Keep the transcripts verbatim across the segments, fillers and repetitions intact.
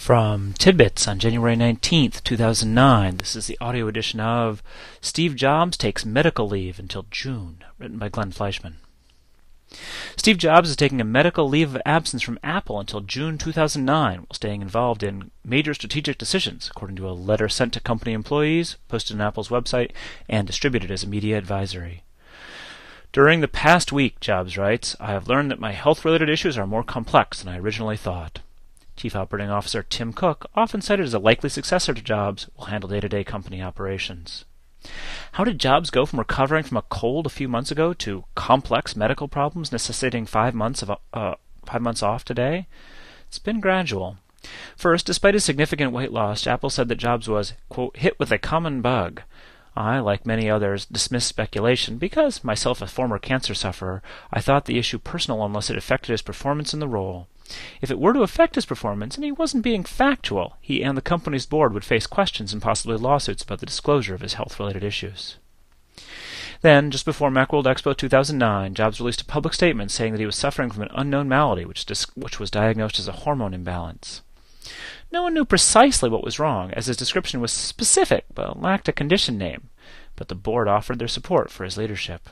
From Tidbits on January nineteenth, two thousand nine, this is the audio edition of Steve Jobs Takes Medical Leave Until June, written by Glenn Fleischman. Steve Jobs is taking a medical leave of absence from Apple until June two thousand nine while staying involved in major strategic decisions, according to a letter sent to company employees, posted on Apple's website, and distributed as a media advisory. During the past week, Jobs writes, I have learned that my health-related issues are more complex than I originally thought. Chief Operating Officer Tim Cook, often cited as a likely successor to Jobs, will handle day-to-day company operations. How did Jobs go from recovering from a cold a few months ago to complex medical problems necessitating five months of uh, five months off today? It's been gradual. First, despite his significant weight loss, Apple said that Jobs was, quote, hit with a common bug. I, like many others, dismissed speculation because, myself a former cancer sufferer, I thought the issue personal unless it affected his performance in the role. If it were to affect his performance and he wasn't being factual, he and the company's board would face questions and possibly lawsuits about the disclosure of his health-related issues. Then, just before Macworld Expo two thousand nine, Jobs released a public statement saying that he was suffering from an unknown malady which, dis- which was diagnosed as a hormone imbalance. No one knew precisely what was wrong, as his description was specific but lacked a condition name, but the board offered their support for his leadership.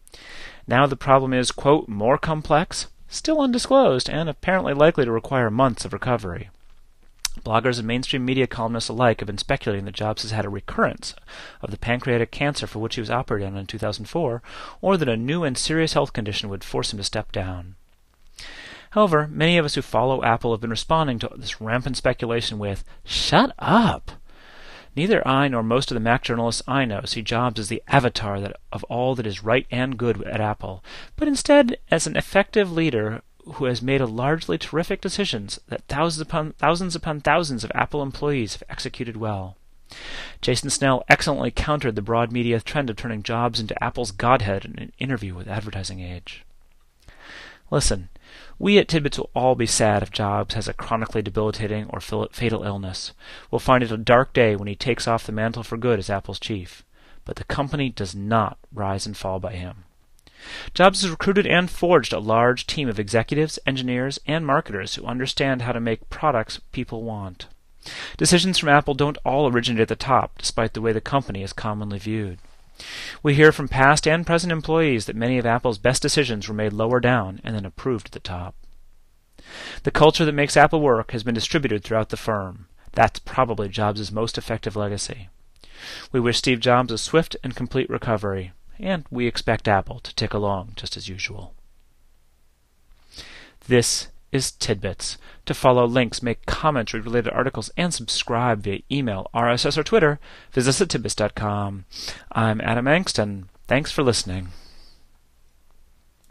Now the problem is, quote, more complex, still undisclosed, and apparently likely to require months of recovery. Bloggers and mainstream media columnists alike have been speculating that Jobs has had a recurrence of the pancreatic cancer for which he was operated on in two thousand four, or that a new and serious health condition would force him to step down. However, many of us who follow Apple have been responding to this rampant speculation with, shut up! Neither I nor most of the Mac journalists I know see Jobs as the avatar that, of all that is right and good at Apple, but instead as an effective leader who has made a largely terrific decisions that thousands upon thousands upon thousands of Apple employees have executed well. Jason Snell excellently countered the broad media trend of turning Jobs into Apple's godhead in an interview with Advertising Age. Listen, we at Tidbits will all be sad if Jobs has a chronically debilitating or fatal illness. We'll find it a dark day when he takes off the mantle for good as Apple's chief. But the company does not rise and fall by him. Jobs has recruited and forged a large team of executives, engineers, and marketers who understand how to make products people want. Decisions from Apple don't all originate at the top, despite the way the company is commonly viewed. We hear from past and present employees that many of Apple's best decisions were made lower down and then approved at the top. The culture that makes Apple work has been distributed throughout the firm. That's probably Jobs' most effective legacy. We wish Steve Jobs a swift and complete recovery, and we expect Apple to tick along just as usual. This is Tidbits. To follow links, make comments, read related articles, and subscribe via email, R S S, or Twitter, visit us at tidbits dot com. I'm Adam Angston. Thanks for listening.